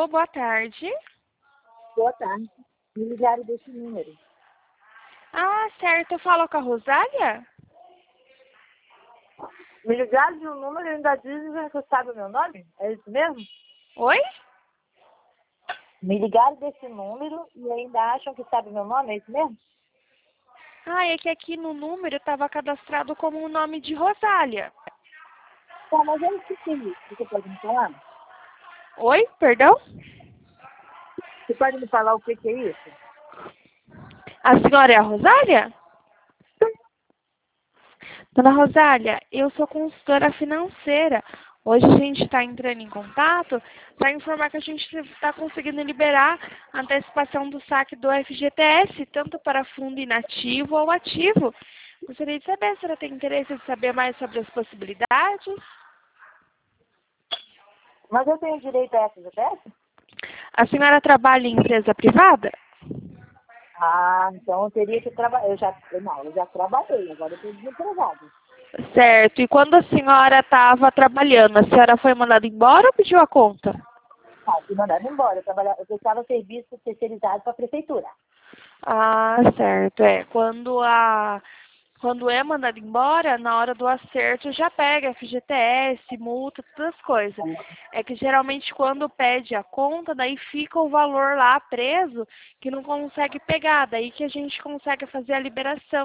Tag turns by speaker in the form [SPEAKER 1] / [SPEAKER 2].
[SPEAKER 1] Alô, boa tarde.
[SPEAKER 2] Boa tarde. Me ligaram desse número.
[SPEAKER 1] Ah, certo. Eu falo com a Rosália?
[SPEAKER 2] Me ligaram de um número e ainda dizem que sabe o meu nome? É isso mesmo?
[SPEAKER 1] Oi?
[SPEAKER 2] Me ligaram desse número e ainda acham que sabe o meu nome? É isso mesmo?
[SPEAKER 1] Ah, é que aqui no número estava cadastrado como o nome de Rosália.
[SPEAKER 2] Tá, mas eu esqueci. Você pode me falar?
[SPEAKER 1] Oi, perdão?
[SPEAKER 2] Você pode me falar o que é isso?
[SPEAKER 1] A senhora é a Rosália? Dona Rosália, eu sou consultora financeira. Hoje a gente está entrando em contato para informar que a gente está conseguindo liberar a antecipação do saque do FGTS, tanto para fundo inativo ou ativo. Gostaria de saber se a senhora tem interesse de saber mais sobre as possibilidades.
[SPEAKER 2] Mas eu tenho direito a FGTS?
[SPEAKER 1] A senhora trabalha em empresa privada?
[SPEAKER 2] Ah, então eu teria que trabalhar. Eu já trabalhei, agora eu estou desempregada.
[SPEAKER 1] Certo. E quando a senhora estava trabalhando, a senhora foi mandada embora ou pediu a conta?
[SPEAKER 2] Ah, fui mandada embora. Eu prestava serviço terceirizado para a prefeitura.
[SPEAKER 1] Ah, certo. Quando é mandado embora, na hora do acerto já pega FGTS, multa, todas as coisas. É que geralmente quando pede a conta, daí fica o valor lá preso que não consegue pegar, daí que a gente consegue fazer a liberação.